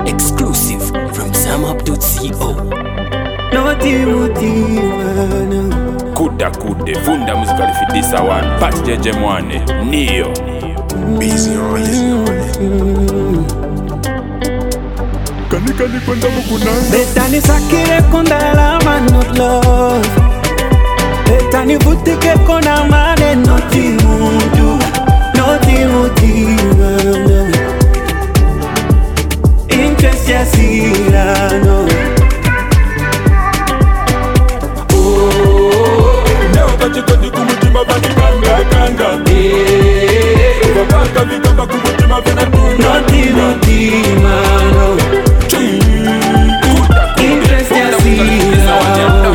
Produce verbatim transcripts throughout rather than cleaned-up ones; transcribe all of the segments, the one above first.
Exclusive from zamup dot co. Naughty Muti, man. Kuda kude, funda musically fit this one. Pat J J Mwane, Neo. Busy on it. Kani kani kwenda mkunanga. Betani sakire konda la man not love. Betani butike kona mane naughty mutu. Naughty Muti, man. Interest ya sirano. Kachikoni kumutima bani kanga kanga. Eh, babaka vikamba kumutima vena tunga. Naughty Muti, man. Interest ya sirano.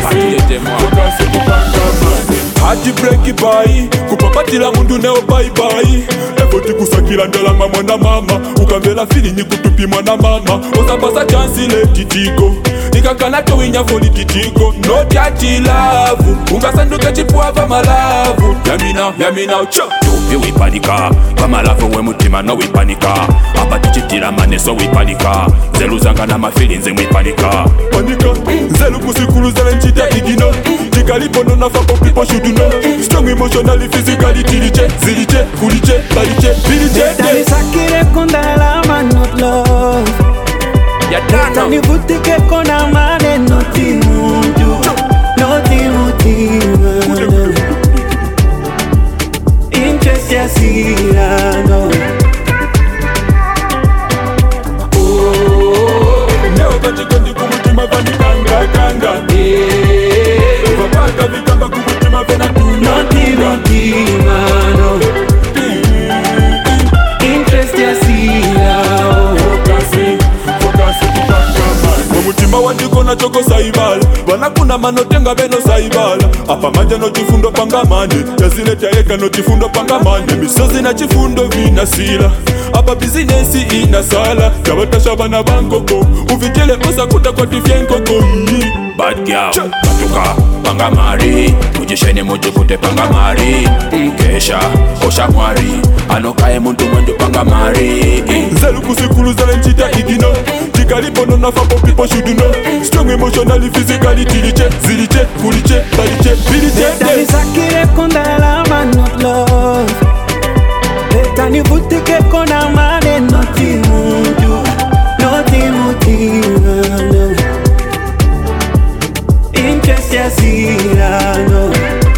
Haji breaki bai kupapatila mundu neo bye bye. Efoti kusakila ndala mwana mama. Ukambela fili ni kutupi mwana mama. Osabasa chansi le titiko nikakana towinya foli titiko. No tiati love ungasanduka chipuava malavu. Yamina, yamina ucho tupi wipanika kama lavu we mutima no wipanika. Apa tichitila maneso wipanika. Zelu zanga na mafilinze mwipanika. Panika, zelu kusikulu zele nchita igino. Tikalipo no nafako people should know. Strong emotionally, physically, tiliche, ziliche, kuliche, baliche, biliche. Betani sakire konda la man not love. Betani butike kona mane naughty mutu. Naughty Muti, man. Interest ya sirano. Neo kachikondi kumutima vani kanga kanga. Eh, babaka vikamba kumutima vena tunga. Naughty Muti, man. Interest ya sirano. Focusing, focusing kupanga man. Mumutima wandiko na choko saibala. Wana kuna manotenga beno saibala. Apa maja no chifundo panga mane. Yazile eka no chifundo panga mane. Misozi na chifundo vina sila. Apa bizinesi ina sala. Kawatasha bana bankoko. Uvitele osa kuta kwa tifienkoko. Bad girl, batuka, panga mari. Mujishene mujukute panga mari. Mkesha, kosha mwari. Anokaye muntu mwendu panga mari. Zelu kusikulu zele nchita igino. Tikalipo no nafako people should know. Strong emotionally, physically, tiliche, ziliche, kuliche, baliche, biliche. Betani sakire konda la man not love. Betani butike kona mane naughty mutu. Naughty Muti, man. Interest ya sirano.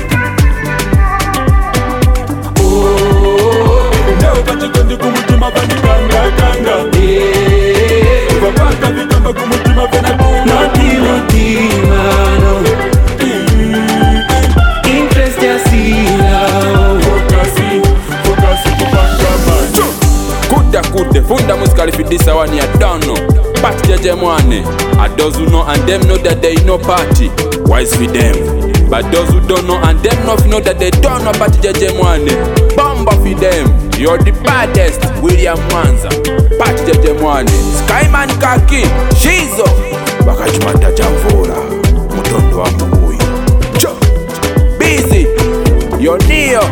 Neo kachikondi kumutima vani kanga kanga. Eh, babaka vikamba kumutima vena tunga. Naughty Muti, man. Interest ya sirano. Focusing, focusing kupanga man. Kuda kude, funda musically fit this one ya don't know. Pat J J Mwane, and those who know and them know that they know party. Wise for them, but those who don't know and them not know that they don't know Pat J J Mwane. Bomba for them, you're the baddest. William Mwanza, Pat J J Mwane, Skyman Kaki, Shizo, Bakachimata Jamvora, Mutondo wa Mugui. Busy, you're Neo.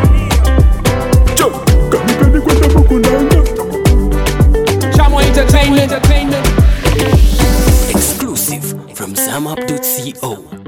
Kani kani kwenda mkunanga. Chamo Entertainment. Exclusive from zamup dot co.